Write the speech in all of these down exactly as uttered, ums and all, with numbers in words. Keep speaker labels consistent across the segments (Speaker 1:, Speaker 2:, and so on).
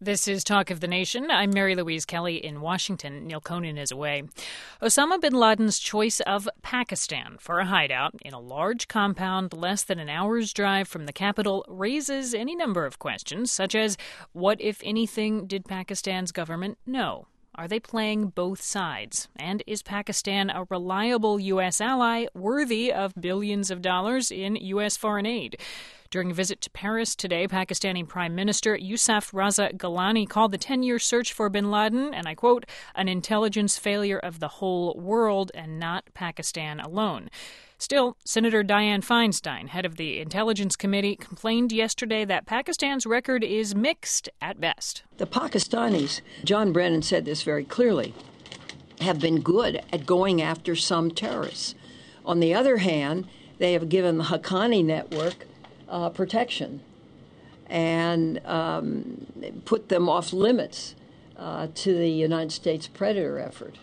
Speaker 1: This is Talk of the Nation. I'm Mary Louise Kelly in Washington. Neil Conan is away. Osama bin Laden's choice of Pakistan for a hideout in a large compound less than an hour's drive from the capital raises any number of questions, such as what, if anything, did Pakistan's government know? Are they playing both sides? And is Pakistan a reliable U S ally worthy of billions of dollars in U S foreign aid? During a visit to Paris today, Pakistani Prime Minister Yousaf Raza Gilani called the ten-year search for bin Laden, and I quote, an intelligence failure of the whole world and not Pakistan alone. Still, Senator Dianne Feinstein, head of the Intelligence Committee, complained yesterday that Pakistan's record is mixed at best.
Speaker 2: The Pakistanis, John Brennan said this very clearly, have been good at going after some terrorists. On the other hand, they have given the Haqqani network uh, protection and um, put them off limits uh, to the United States Predator effort.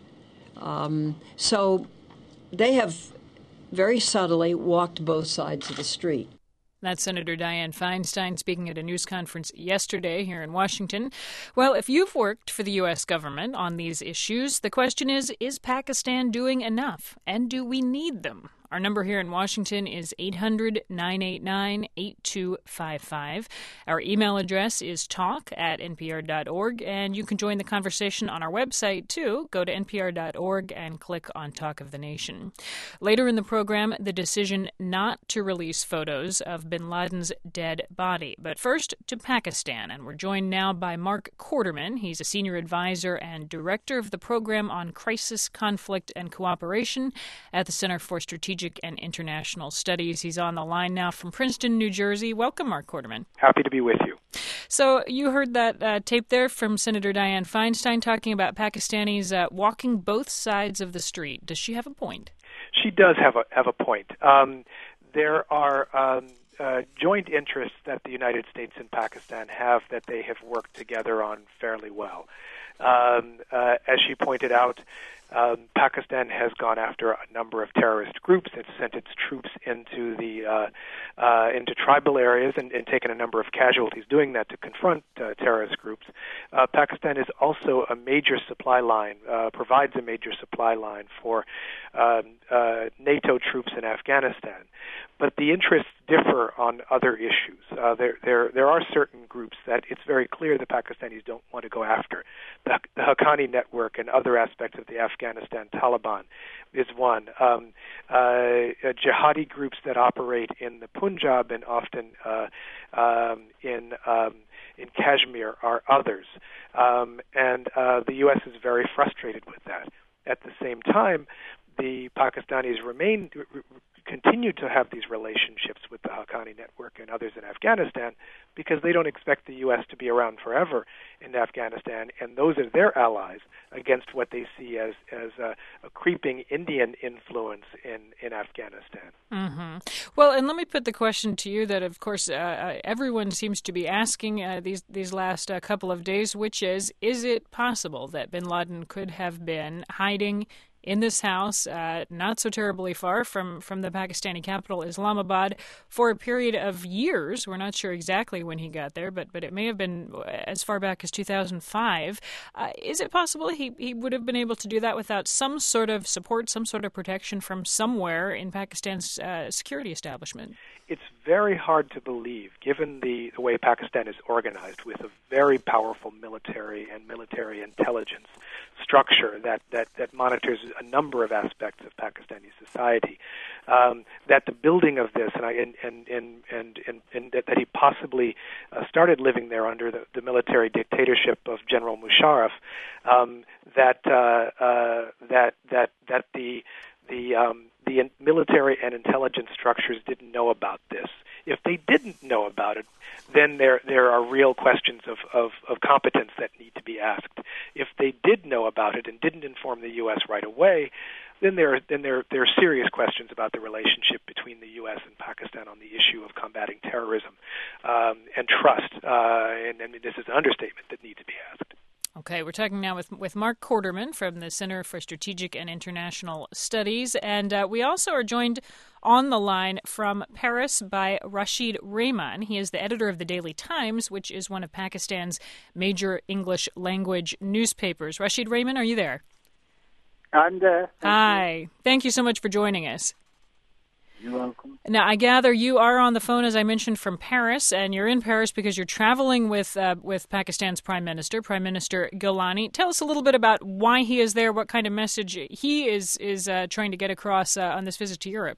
Speaker 2: Um, so they have very subtly walked both sides of the street.
Speaker 1: That's Senator Dianne Feinstein speaking at a news conference yesterday here in Washington. Well, if you've worked for the U S government on these issues, the question is, is Pakistan doing enough? And do we need them? Our number here in Washington is eight hundred, nine eight nine, eight two five five. Our email address is talk at n p r dot org, and you can join the conversation on our website, too. Go to n p r dot org and click on Talk of the Nation. Later in the program, the decision not to release photos of bin Laden's dead body. But first, to Pakistan, and we're joined now by Mark Quarterman. He's a senior advisor and director of the Program on Crisis, Conflict, and Cooperation at the Center for Strategic and International Studies. He's on the line now from Princeton, New Jersey. Welcome, Mark Quarterman.
Speaker 3: Happy to be with you.
Speaker 1: So you heard that uh, tape there from Senator Dianne Feinstein talking about Pakistanis uh, walking both sides of the street. Does she have a point?
Speaker 3: She does have a have a point. Um, there are um, uh, joint interests that the United States and Pakistan have that they have worked together on fairly well. Um, uh, as she pointed out, Um, Pakistan has gone after a number of terrorist groups. It's sent its troops into the uh, uh, into tribal areas and, and taken a number of casualties doing that to confront uh, terrorist groups. Uh, Pakistan is also a major supply line, uh, provides a major supply line for um, uh, NATO troops in Afghanistan. But the interests differ on other issues. Uh, there, there, there are certain groups that it's very clear the Pakistanis don't want to go after. The, the Haqqani network and other aspects of the Afghanistan Taliban is one. Um, uh, jihadi groups that operate in the Punjab and often uh, um, in um, in Kashmir are others. Um, and uh, the U S is very frustrated with that. At the same time, the Pakistanis remain continue to have these relationships with the Haqqani network and others in Afghanistan because they don't expect the U S to be around forever in Afghanistan, and those are their allies against what they see as as a, a creeping Indian influence in, in Afghanistan.
Speaker 1: Mm-hmm. Well, and let me put the question to you that, of course, uh, everyone seems to be asking uh, these, these last uh, couple of days, which is, is it possible that bin Laden could have been hiding in this house, uh, not so terribly far from, from the Pakistani capital, Islamabad, for a period of years? We're not sure exactly when he got there, but but it may have been as far back as two thousand five. Uh, is it possible he, he would have been able to do that without some sort of support, some sort of protection from somewhere in Pakistan's uh, security establishment?
Speaker 3: It's very hard to believe, given the, the way Pakistan is organized, with a very powerful military and military intelligence structure that, that, that monitors a number of aspects of Pakistani society, um, that the building of this, and I, and, and, and, and, and, and that, that he possibly uh, started living there under the, the military dictatorship of General Musharraf, um, that, uh, uh, that, that, that the, the, um, the military and intelligence structures didn't know about this. If they didn't know about it, then there there are real questions of, of, of competence that need to be asked. If they did know about it and didn't inform the U S right away, then there then there there are serious questions about the relationship between the U S and Pakistan on the issue of combating terrorism um, and trust. Uh, and, and this is an understatement that needs to be asked.
Speaker 1: Okay, we're talking now with with Mark Korterman from the Center for Strategic and International Studies, and uh, we also are joined on the line from Paris by Rashid Rehman. He is the editor of the Daily Times, which is one of Pakistan's major English language newspapers. Rashid Rehman, are you there?
Speaker 4: I'm there. Thank
Speaker 1: Hi.
Speaker 4: you.
Speaker 1: Thank you so much for joining us.
Speaker 4: You're welcome.
Speaker 1: Now, I gather you are on the phone, as I mentioned, from Paris, and you're in Paris because you're traveling with uh, with Pakistan's Prime Minister, Prime Minister Gilani. Tell us a little bit about why he is there, what kind of message he is is uh, trying to get across uh, on this visit to Europe.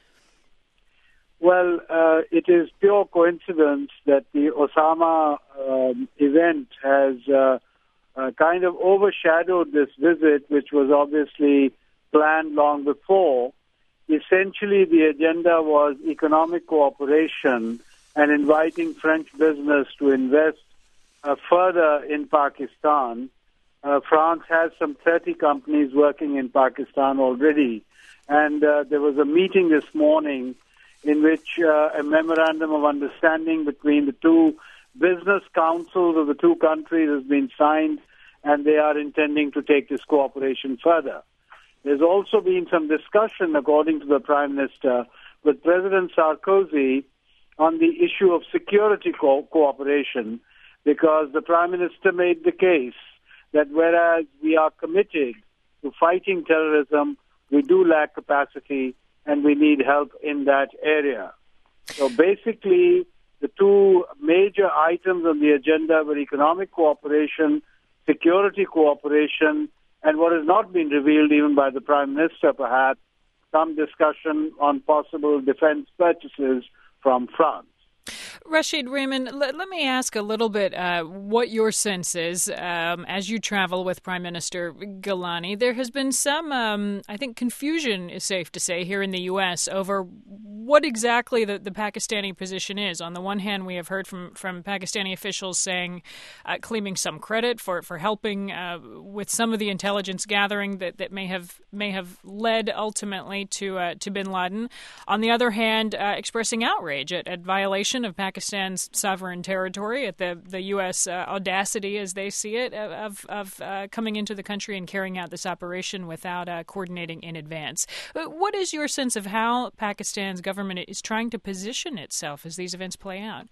Speaker 4: Well, uh, it is pure coincidence that the Osama um, event has uh, uh, kind of overshadowed this visit, which was obviously planned long before. Essentially, the agenda was economic cooperation and inviting French business to invest uh, further in Pakistan. Uh, France has some thirty companies working in Pakistan already. And uh, there was a meeting this morning in which uh, a memorandum of understanding between the two business councils of the two countries has been signed, and they are intending to take this cooperation further. There's also been some discussion, according to the Prime Minister, with President Sarkozy on the issue of security co- cooperation, because the Prime Minister made the case that whereas we are committed to fighting terrorism, we do lack capacity and we need help in that area. So basically, the two major items on the agenda were economic cooperation, security cooperation, and what has not been revealed even by the Prime Minister, perhaps, some discussion on possible defense purchases from France.
Speaker 1: Rashid Rehman, let, let me ask a little bit uh, what your sense is um, as you travel with Prime Minister Gilani. There has been some, um, I think, confusion, is safe to say, here in the U S over what exactly the, the Pakistani position is. On the one hand, we have heard from, from Pakistani officials saying, uh, claiming some credit for, for helping uh, with some of the intelligence gathering that, that may have may have led ultimately to uh, to bin Laden. On the other hand, uh, expressing outrage at, at violation of Pakistan's sovereign territory, at the, the U S uh, audacity, as they see it, of, of uh, coming into the country and carrying out this operation without uh, coordinating in advance. What is your sense of how Pakistan's government is trying to position itself as these events play out?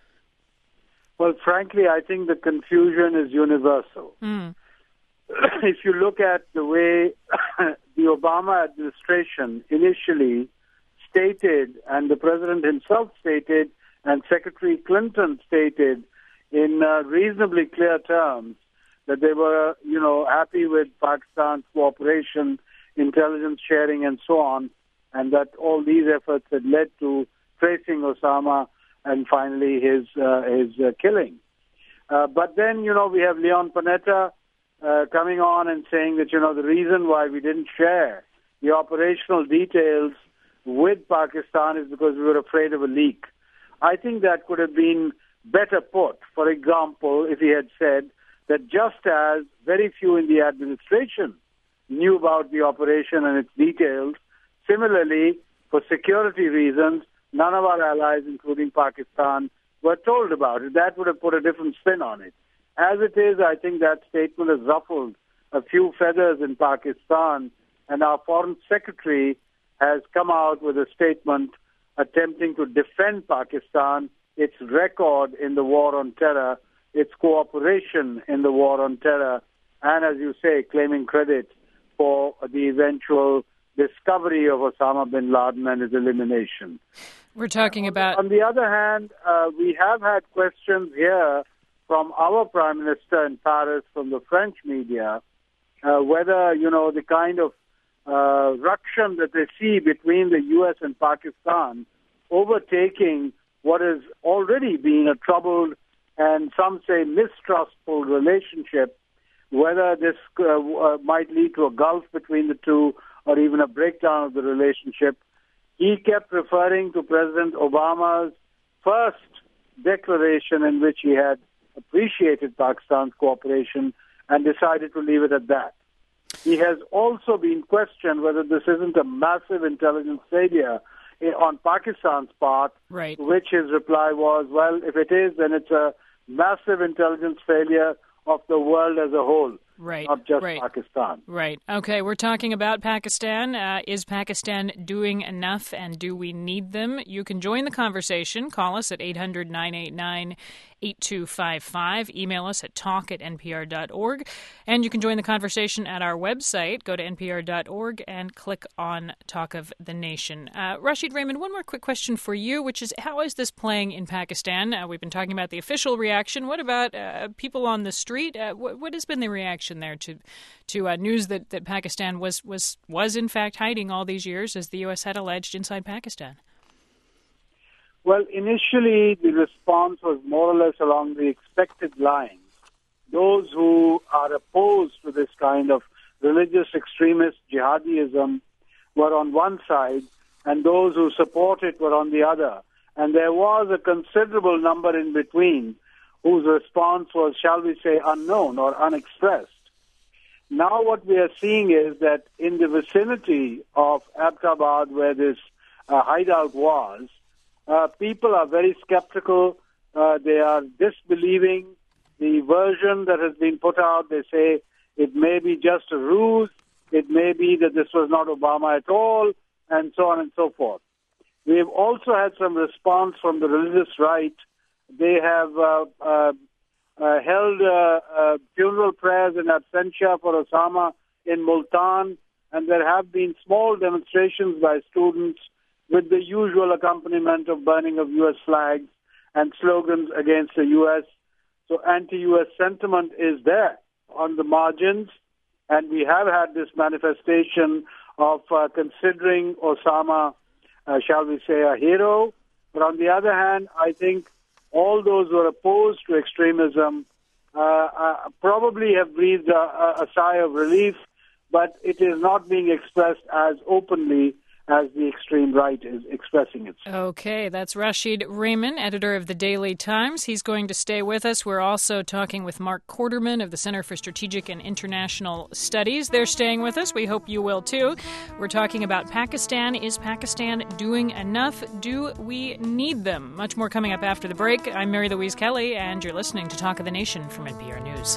Speaker 4: Well, frankly, I think the confusion is universal.
Speaker 1: Mm.
Speaker 4: If you look at the way the Obama administration initially stated, and the president himself stated, and Secretary Clinton stated in uh, reasonably clear terms that they were, you know, happy with Pakistan's cooperation, intelligence sharing, and so on, and that all these efforts had led to tracing Osama and finally his uh, his uh, killing. Uh, but then, you know, we have Leon Panetta uh, coming on and saying that, you know, the reason why we didn't share the operational details with Pakistan is because we were afraid of a leak. I think that could have been better put. For example, if he had said that just as very few in the administration knew about the operation and its details, similarly, for security reasons, none of our allies, including Pakistan, were told about it. That would have put a different spin on it. As it is, I think that statement has ruffled a few feathers in Pakistan, and our foreign secretary has come out with a statement attempting to defend Pakistan, its record in the war on terror, its cooperation in the war on terror, and, as you say, claiming credit for the eventual discovery of Osama bin Laden and his elimination.
Speaker 1: We're talking about...
Speaker 4: On the other hand, uh, we have had questions here from our Prime Minister in Paris, from the French media, uh, whether, you know, the kind of uh, ruction that they see between the U S and Pakistan overtaking what has already been a troubled and some say mistrustful relationship, whether this uh, uh, might lead to a gulf between the two or even a breakdown of the relationship. He kept referring to President Obama's first declaration in which he had appreciated Pakistan's cooperation and decided to leave it at that. He has also been questioned whether this isn't a massive intelligence failure on Pakistan's part,
Speaker 1: right.
Speaker 4: To which his reply was, well, if it is, then it's a massive intelligence failure of the world as a whole,
Speaker 1: right,
Speaker 4: not just
Speaker 1: right.
Speaker 4: Pakistan.
Speaker 1: Right. Okay, we're talking about Pakistan. Uh, is Pakistan doing enough, and do we need them? You can join the conversation. Call us at eight hundred, nine eight nine, eight two five five. Email us at talk at n p r dot org. And you can join the conversation at our website. Go to n p r dot org and click on Talk of the Nation. Uh, Rashid Rehman, one more quick question for you, which is, how is this playing in Pakistan? Uh, we've been talking about the official reaction. What about uh, people on the street? Uh, what, what has been the reaction there to to uh, news that, that Pakistan was, was, was in fact hiding all these years, as the U S had alleged, inside Pakistan?
Speaker 4: Well, initially the response was more or less along the expected lines. Those who are opposed to this kind of religious extremist jihadism were on one side, and those who support it were on the other. And there was a considerable number in between whose response was, shall we say, unknown or unexpressed. Now what we are seeing is that in the vicinity of Abbottabad, where this uh, hideout was, uh, people are very skeptical. Uh, they are disbelieving the version that has been put out. They say it may be just a ruse. It may be that this was not Obama at all, and so on and so forth. We have also had some response from the religious right. They have uh, uh, uh, held uh, uh, funeral prayers in absentia for Osama in Multan, and there have been small demonstrations by students with the usual accompaniment of burning of U S flags and slogans against the U S. So anti-U S sentiment is there on the margins, and we have had this manifestation of uh, considering Osama, uh, shall we say, a hero. But on the other hand, I think all those who are opposed to extremism uh, uh, probably have breathed a, a sigh of relief, but it is not being expressed as openly as the extreme right is expressing it.
Speaker 1: Okay, that's Rashid Rehman, editor of the Daily Times. He's going to stay with us. We're also talking with Mark Quarterman of the Center for Strategic and International Studies. They're staying with us. We hope you will, too. We're talking about Pakistan. Is Pakistan doing enough? Do we need them? Much more coming up after the break. I'm Mary Louise Kelly, and you're listening to Talk of the Nation from N P R News.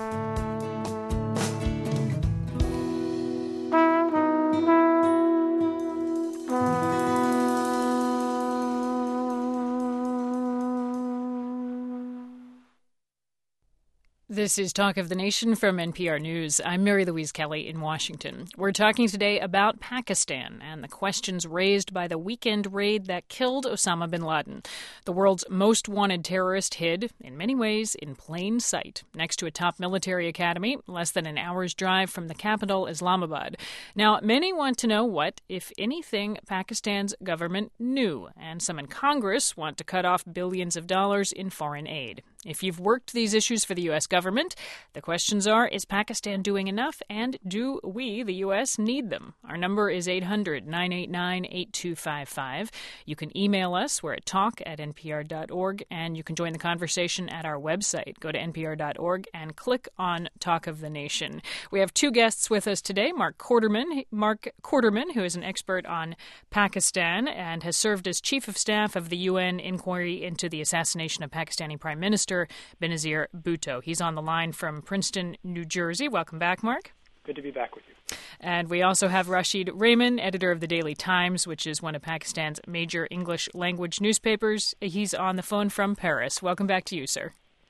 Speaker 1: This is Talk of the Nation from N P R News. I'm Mary Louise Kelly in Washington. We're talking today about Pakistan and the questions raised by the weekend raid that killed Osama bin Laden. The world's most wanted terrorist hid, in many ways, in plain sight, next to a top military academy, less than an hour's drive from the capital, Islamabad. Now, many want to know what, if anything, Pakistan's government knew, and some in Congress want to cut off billions of dollars in foreign aid. If you've worked these issues for the U S government, the questions are, is Pakistan doing enough, and do we, the U S, need them? Our number is eight hundred, nine eight nine, eight two five five. You can email us. We're at talk at n p r dot org, and you can join the conversation at our website. Go to n p r dot org and click on Talk of the Nation. We have two guests with us today, Mark Quarterman, Mark Quarterman, who is an expert on Pakistan and has served as chief of staff of the U N inquiry into the assassination of Pakistani Prime Minister Benazir Bhutto. He's on the line from Princeton, New Jersey. Welcome back, Mark.
Speaker 3: Good to be back with you.
Speaker 1: And we also have Rashid Rehman, editor of the Daily Times, which is one of Pakistan's major English language newspapers. He's on the phone from Paris. Welcome back to you, sir.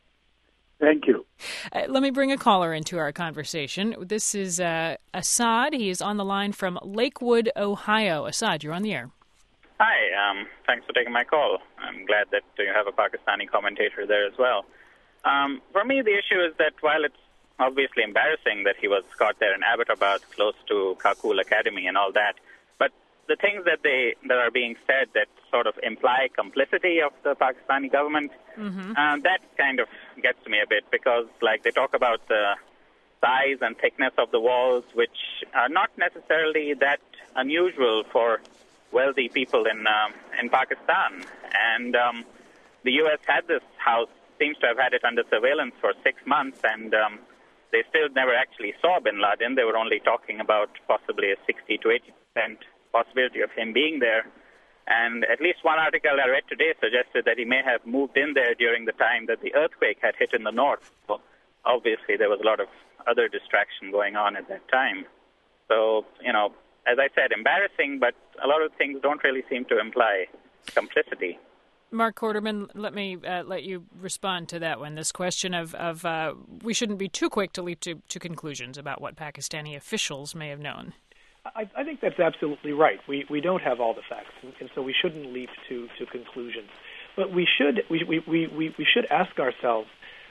Speaker 4: Thank you.
Speaker 1: Uh, let me bring a caller into our conversation. This is uh, Assad. He is on the line from Lakewood, Ohio. Assad, you're on the air.
Speaker 5: Hi, um, thanks for taking my call. I'm glad that you have a Pakistani commentator there as well. Um, for me, the issue is that while it's obviously embarrassing that he was caught there in Abbottabad, close to Kakul Academy and all that, but the things that they that are being said that sort of imply complicity of the Pakistani government, mm-hmm. uh, that kind of gets to me a bit, because like they talk about the size and thickness of the walls, which are not necessarily that unusual for wealthy people in um, in Pakistan. And um, the U S had this house, seems to have had it under surveillance for six months, and um, they still never actually saw bin Laden. They were only talking about possibly a sixty to eighty percent possibility of him being there. And at least one article I read today suggested that he may have moved in there during the time that the earthquake had hit in the north. So obviously there was a lot of other distraction going on at that time. So, you know, as I said, embarrassing, but a lot of things don't really seem to imply complicity.
Speaker 1: Mark Korterman, let me uh, let you respond to that one. This question of, of uh, we shouldn't be too quick to leap to, to conclusions about what Pakistani officials may have known.
Speaker 3: I, I think that's absolutely right. We we don't have all the facts, and, and so we shouldn't leap to, to conclusions. But we should we we, we, we should ask ourselves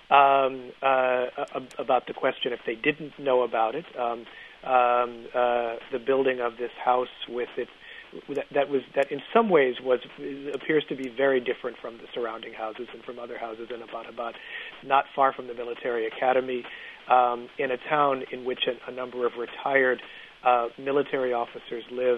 Speaker 3: um, uh, about the question if they didn't know about it. Um, um, uh, the building of this house with its That, that was that in some ways was appears to be very different from the surrounding houses and from other houses in Abbottabad, not far from the military academy, um, in a town in which a, a number of retired uh, military officers live,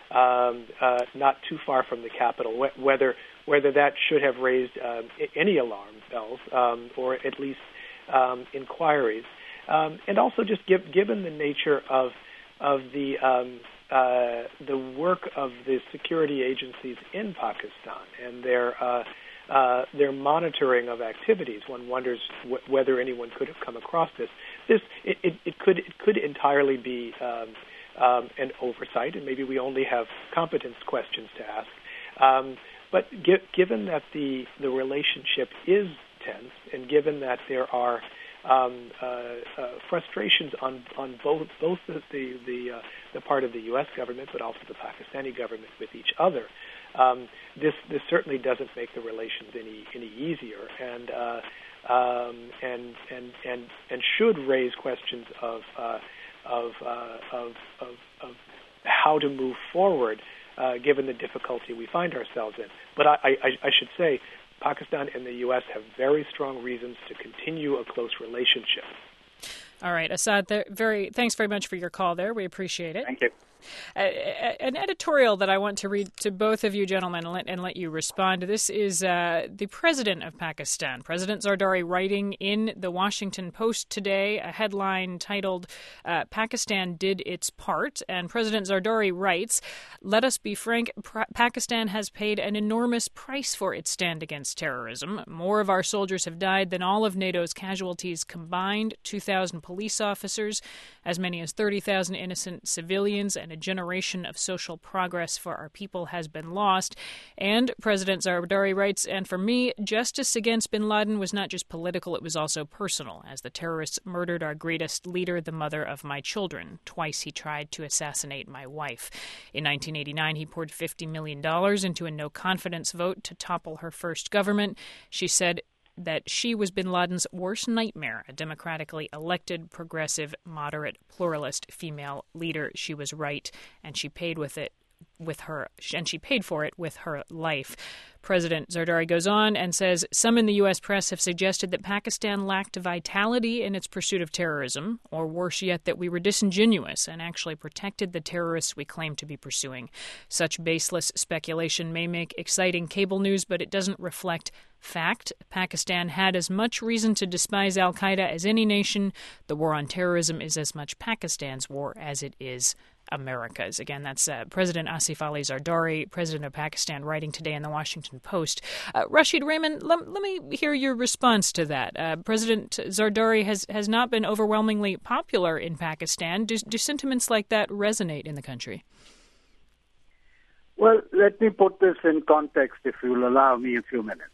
Speaker 3: um, uh, not too far from the capital. Wh- whether whether that should have raised um, any alarm bells um, or at least um, inquiries, um, and also just give, given the nature of of the um, Uh, the work of the security agencies in Pakistan and their uh, uh, their monitoring of activities, one wonders w- whether anyone could have come across this. This it, it, it could it could entirely be um, um, an oversight, and maybe we only have competence questions to ask. Um, but gi- given that the the relationship is tense, and given that there are Um, uh, uh, frustrations on on both both the the the, uh, the part of the U S government, but also the Pakistani government with each other. Um, this this certainly doesn't make the relations any any easier, and uh, um, and and and and should raise questions of uh, of, uh, of of of how to move forward, uh, given the difficulty we find ourselves in. But I, I, I should say, Pakistan and the U S have very strong reasons to continue a close relationship.
Speaker 1: All right, Asad, there, very thanks very much for your call there. We appreciate it.
Speaker 5: Thank you.
Speaker 1: Uh, an editorial that I want to read to both of you gentlemen and let, and let you respond to this is uh, the president of Pakistan, President Zardari, writing in the Washington Post today, a headline titled, uh, Pakistan did its part. And President Zardari writes, "Let us be frank, pra- Pakistan has paid an enormous price for its stand against terrorism. More of our soldiers have died than all of NATO's casualties combined, two thousand police officers, as many as thirty thousand innocent civilians, and a generation of social progress for our people has been lost." And President Zardari writes, "And for me, justice against bin Laden was not just political, it was also personal, as the terrorists murdered our greatest leader, the mother of my children. Twice he tried to assassinate my wife. In nineteen eighty-nine, he poured fifty million dollars into a no-confidence vote to topple her first government. She said that she was bin Laden's worst nightmare, a democratically elected, progressive, moderate, pluralist female leader. She was right, and she paid with it with her, and she paid for it with her life." President Zardari goes on and says, "Some in the U S press have suggested that Pakistan lacked vitality in its pursuit of terrorism, or worse yet, that we were disingenuous and actually protected the terrorists we claim to be pursuing. Such baseless speculation may make exciting cable news, but it doesn't reflect fact. Pakistan had as much reason to despise al-Qaeda as any nation. The war on terrorism is as much Pakistan's war as it is America's." Again, that's uh, President Asif Ali Zardari, president of Pakistan, writing today in the Washington Post. Uh, Rashid Rehman, let, let me hear your response to that. Uh, President Zardari has, has not been overwhelmingly popular in Pakistan. Do, do sentiments like that resonate in the country?
Speaker 4: Well, let me put this in context, if you'll allow me a few minutes.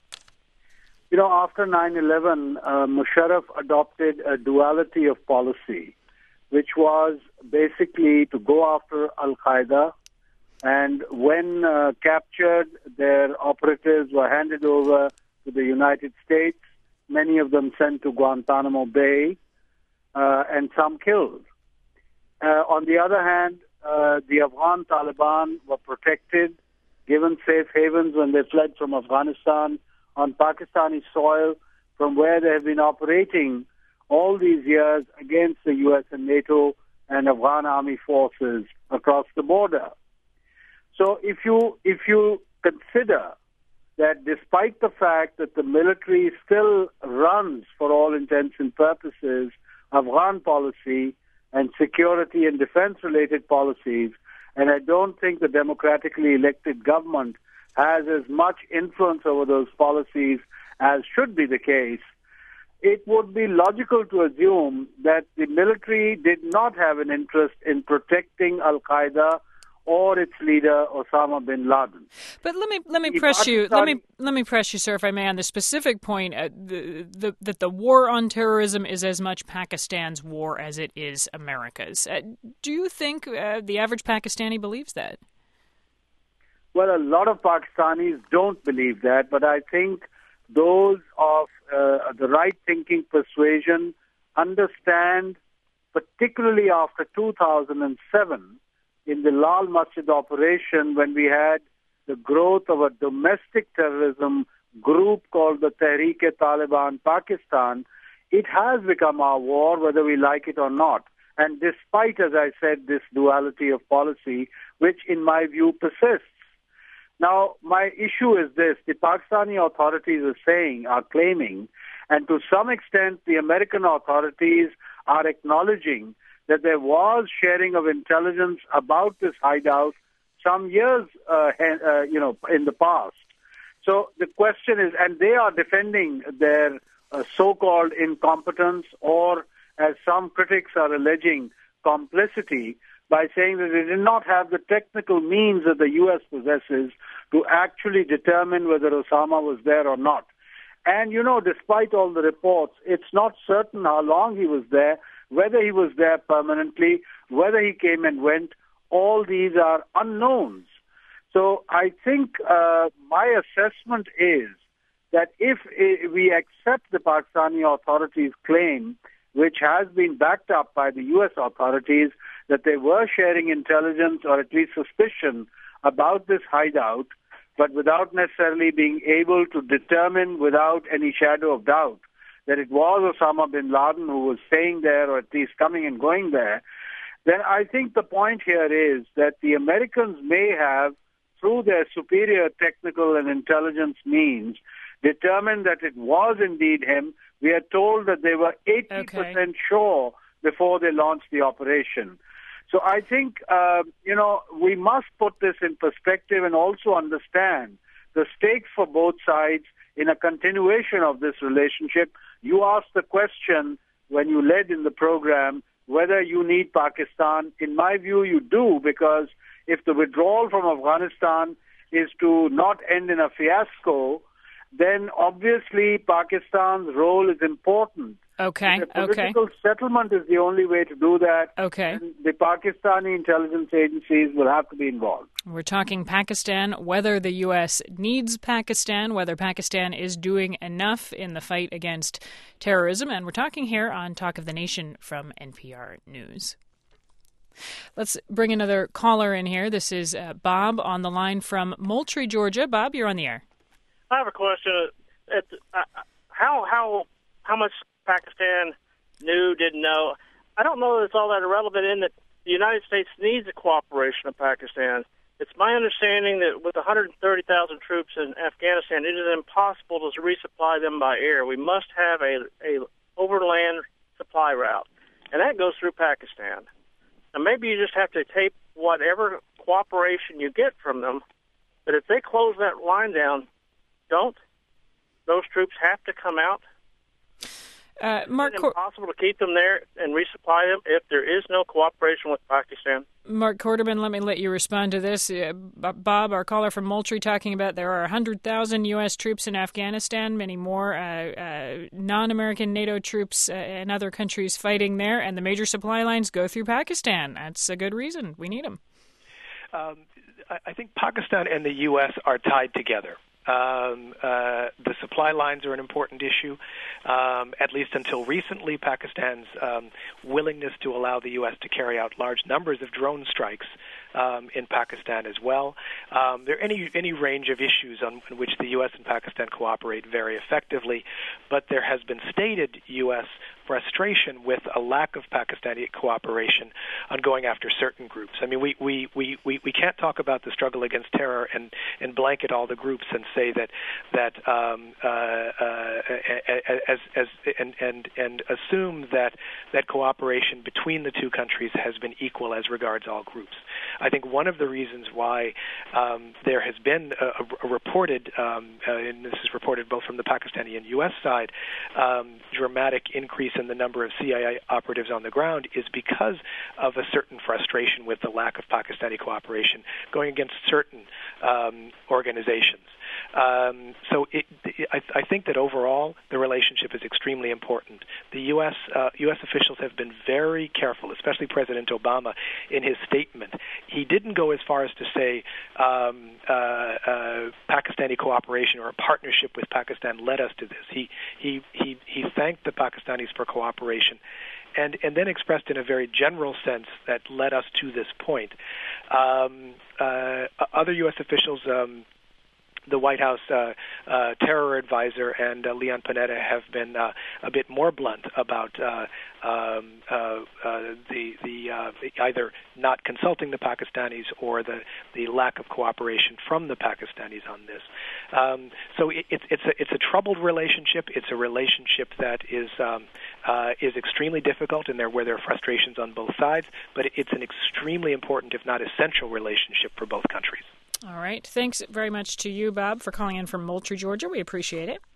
Speaker 4: You know, after nine eleven, uh, Musharraf adopted a duality of policy, which was basically to go after al-Qaeda, and when uh, captured, their operatives were handed over to the United States, many of them sent to Guantanamo Bay, uh, and some killed. Uh, on the other hand, uh, the Afghan Taliban were protected, given safe havens when they fled from Afghanistan on Pakistani soil, from where they have been operating all these years against the U S and NATO and Afghan army forces across the border. So if you if you consider that despite the fact that the military still runs, for all intents and purposes, Afghan policy and security and defense-related policies, and I don't think the democratically elected government has as much influence over those policies as should be the case, it would be logical to assume that the military did not have an interest in protecting Al-Qaeda or its leader Osama bin Laden.
Speaker 1: But let me let me
Speaker 4: The
Speaker 1: press
Speaker 4: Pakistan-
Speaker 1: you let me let me press you, sir, if I may, on the specific point uh, the, the, that the war on terrorism is as much Pakistan's war as it is America's. Uh, do you think uh, the average Pakistani believes that?
Speaker 4: Well, a lot of Pakistanis don't believe that, but I think those of uh, the right-thinking persuasion understand, particularly after two thousand seven, in the Lal Masjid operation, when we had the growth of a domestic terrorism group called the Tehreek-e-Taliban Pakistan, it has become our war, whether we like it or not. And despite, as I said, this duality of policy, which in my view persists. Now, my issue is this. The Pakistani authorities are saying, are claiming, and to some extent the American authorities are acknowledging that there was sharing of intelligence about this hideout some years, uh, uh, you know, in the past. So the question is, and they are defending their uh, so-called incompetence, or as some critics are alleging, complicity, by saying that they did not have the technical means that the U S possesses to actually determine whether Osama was there or not. And, you know, despite all the reports, it's not certain how long he was there, whether he was there permanently, whether he came and went. All these are unknowns. So I think uh, my assessment is that if uh, we accept the Pakistani authorities' claim, which has been backed up by the U S authorities, that they were sharing intelligence or at least suspicion about this hideout, but without necessarily being able to determine without any shadow of doubt that it was Osama bin Laden who was staying there or at least coming and going there, then I think the point here is that the Americans may have, through their superior technical and intelligence means, determined that it was indeed him. We are told that they were eighty percent okay. sure before they launched the operation. So I think, uh, you know, we must put this in perspective and also understand the stakes for both sides in a continuation of this relationship. You asked the question when you led in the program whether you need Pakistan. In my view, you do, because if the withdrawal from Afghanistan is to not end in a fiasco, then obviously Pakistan's role is important.
Speaker 1: Okay,
Speaker 4: the
Speaker 1: okay.
Speaker 4: Political settlement is the only way to do that.
Speaker 1: Okay.
Speaker 4: And the Pakistani intelligence agencies will have to be involved.
Speaker 1: We're talking Pakistan, whether the U S needs Pakistan, whether Pakistan is doing enough in the fight against terrorism, and we're talking here on Talk of the Nation from N P R News. Let's bring another caller in here. This is uh, Bob on the line from Moultrie, Georgia. Bob, you're on the air.
Speaker 6: I have a question. At, uh, how how how much Pakistan knew, didn't know? I don't know that it's all that irrelevant in that the United States needs the cooperation of Pakistan. It's my understanding that with one hundred thirty thousand troops in Afghanistan, it is impossible to resupply them by air. We must have a, a overland supply route, and that goes through Pakistan. And maybe you just have to tape whatever cooperation you get from them, but if they close that line down, don't those troops have to come out?
Speaker 1: Uh, Mark,
Speaker 6: is it impossible to keep them there and resupply them if there is no cooperation with Pakistan?
Speaker 1: Mark Quarterman, let me let you respond to this. Uh, Bob, our caller from Moultrie, talking about there are one hundred thousand U S troops in Afghanistan, many more uh, uh, non-American NATO troops uh, and other countries fighting there, and the major supply lines go through Pakistan. That's a good reason. We need them.
Speaker 3: Um, I think Pakistan and the U S are tied together. Um, uh, the supply lines are an important issue. Um, at least until recently, Pakistan's um, willingness to allow the U S to carry out large numbers of drone strikes um, in Pakistan as well. Um, there are any any range of issues on in which the U S and Pakistan cooperate very effectively, but there has been stated U S frustration with a lack of Pakistani cooperation on going after certain groups. I mean, we, we, we, we, we can't talk about the struggle against terror and, and blanket all the groups and say that that um, uh, uh, as as and and and assume that that cooperation between the two countries has been equal as regards all groups. I think one of the reasons why um, there has been a, a reported, um, uh, and this is reported both from the Pakistani and U S side, um, dramatic increase in the number of C I A operatives on the ground is because of a certain frustration with the lack of Pakistani cooperation going against certain um, organizations. Um, so it, I, I think that overall the relationship is extremely important. The U S uh, U S officials have been very careful, especially President Obama in his statement. He didn't go as far as to say um, uh, uh, Pakistani cooperation or a partnership with Pakistan led us to this. He he he, he thanked the Pakistanis for cooperation. And, and then expressed in a very general sense that led us to this point. Um, uh, other U S officials, um, the White House uh, uh, terror advisor and uh, Leon Panetta have been uh, a bit more blunt about uh, um, uh, uh, the the uh, either not consulting the Pakistanis or the, the lack of cooperation from the Pakistanis on this. Um, so it, it, it's a it's a troubled relationship. It's a relationship that is um, uh, is extremely difficult, and there where there are frustrations on both sides. But it's an extremely important, if not essential, relationship for both countries.
Speaker 1: All right. Thanks very much to you, Bob, for calling in from Moultrie, Georgia. We appreciate it.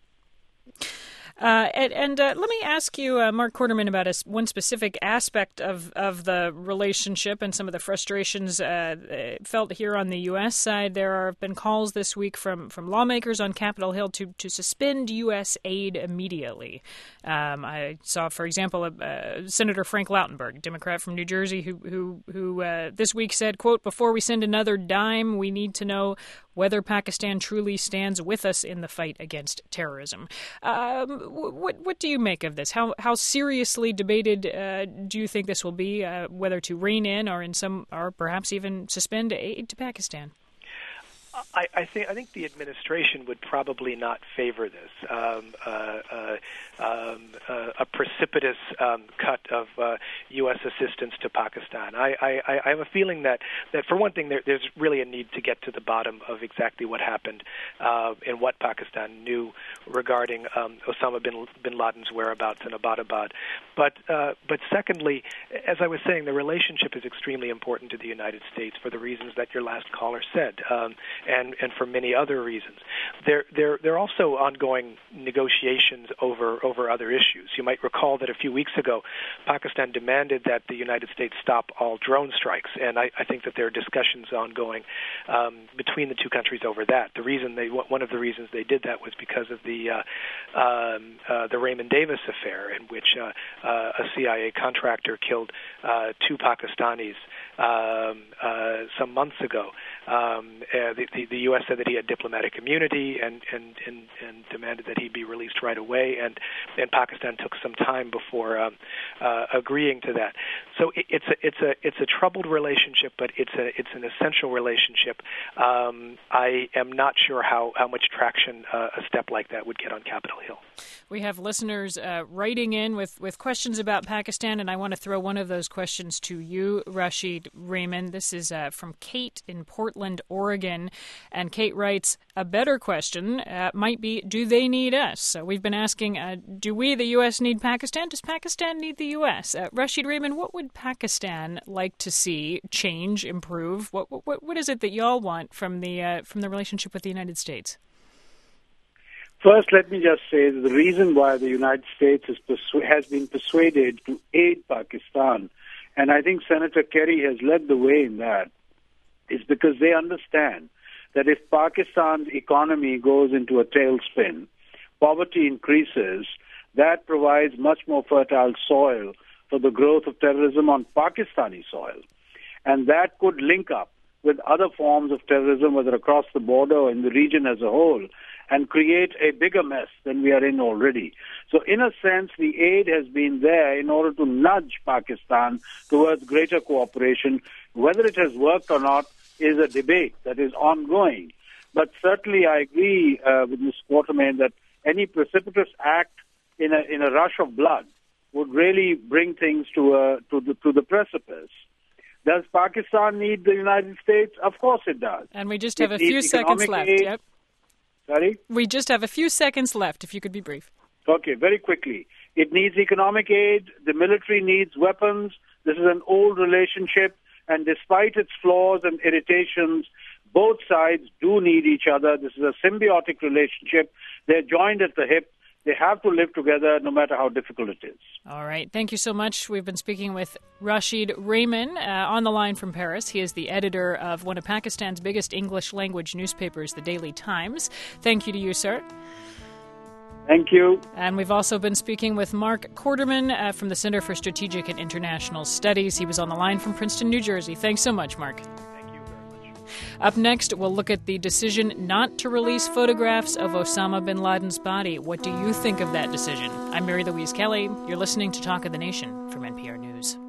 Speaker 1: Uh, and and uh, let me ask you, uh, Mark Quarterman, about a, one specific aspect of, of the relationship and some of the frustrations uh, felt here on the U S side. There have been calls this week from, from lawmakers on Capitol Hill to, to suspend U S aid immediately. Um, I saw, for example, uh, uh, Senator Frank Lautenberg, Democrat from New Jersey, who who, who uh, this week said, quote, "Before we send another dime, we need to know whether Pakistan truly stands with us in the fight against terrorism." Um, what what do you make of this? How how seriously debated uh, do you think this will be, uh, whether to rein in or in some or perhaps even suspend aid to Pakistan?
Speaker 3: I, I think I think the administration would probably not favor this. Um, uh, uh, um, uh, a precipitous um, cut of uh, U S assistance to Pakistan. I, I, I have a feeling that, that for one thing, there, there's really a need to get to the bottom of exactly what happened uh, and what Pakistan knew regarding um, Osama bin, bin Laden's whereabouts in Abbottabad. But uh, but secondly, as I was saying, the relationship is extremely important to the United States for the reasons that your last caller said. Um, And, and for many other reasons. There, there, there are also ongoing negotiations over, over other issues. You might recall that a few weeks ago, Pakistan demanded that the United States stop all drone strikes, and I, I think that there are discussions ongoing um, between the two countries over that. The reason they, one of the reasons they did that was because of the uh, um, uh, the Raymond Davis affair, in which uh, uh, a C I A contractor killed uh, two Pakistanis um, uh, some months ago. Um, uh, the, the, the U S said that he had diplomatic immunity and, and, and, and demanded that he be released right away, and, and Pakistan took some time before um, uh, agreeing to that. So it, it's a it's a it's a troubled relationship, but it's a it's an essential relationship. Um, I am not sure how, how much traction uh, a step like that would get on Capitol Hill.
Speaker 1: We have listeners uh, writing in with, with questions about Pakistan, and I want to throw one of those questions to you, Rashid Raymond. This is uh, from Kate in Portland, Oregon. And Kate writes, a better question uh, might be, do they need us? So we've been asking, uh, do we, the U S, need Pakistan? Does Pakistan need the U S? Uh, Rashid Raymond, what would Pakistan like to see change, improve? What what what is it that y'all want from the uh, from the relationship with the United States?
Speaker 4: First, let me just say that the reason why the United States is persu- has been persuaded to aid Pakistan, and I think Senator Kerry has led the way in that, is because they understand that if Pakistan's economy goes into a tailspin, poverty increases, that provides much more fertile soil for the growth of terrorism on Pakistani soil. And that could link up with other forms of terrorism, whether across the border or in the region as a whole, and create a bigger mess than we are in already. So in a sense, the aid has been there in order to nudge Pakistan towards greater cooperation. Whether it has worked or not is a debate that is ongoing. But certainly I agree uh, with Miz Quartermain that any precipitous act in a in a rush of blood would really bring things to a, to the to the precipice. Does Pakistan need the United States? Of course it does.
Speaker 1: And we just have
Speaker 4: it
Speaker 1: a few seconds left.
Speaker 4: Aid.
Speaker 1: Yep.
Speaker 4: Sorry?
Speaker 1: We just have a few seconds left, if you could be brief.
Speaker 4: Okay, very quickly. It needs economic aid. The military needs weapons. This is an old relationship, And despite its flaws and irritations, both sides do need each other. This is a symbiotic relationship. They're joined at the hip. They have to live together no matter how difficult it is.
Speaker 1: All right. Thank you so much. We've been speaking with Rashid Rehman uh, on the line from Paris. He is the editor of one of Pakistan's biggest English-language newspapers, The Daily Times. Thank you to you, sir.
Speaker 4: Thank you.
Speaker 1: And we've also been speaking with Mark Korderman uh, from the Center for Strategic and International Studies. He was on the line from Princeton, New Jersey. Thanks so much, Mark. Up next, we'll look at the decision not to release photographs of Osama bin Laden's body. What do you think of that decision? I'm Mary Louise Kelly. You're listening to Talk of the Nation from N P R News.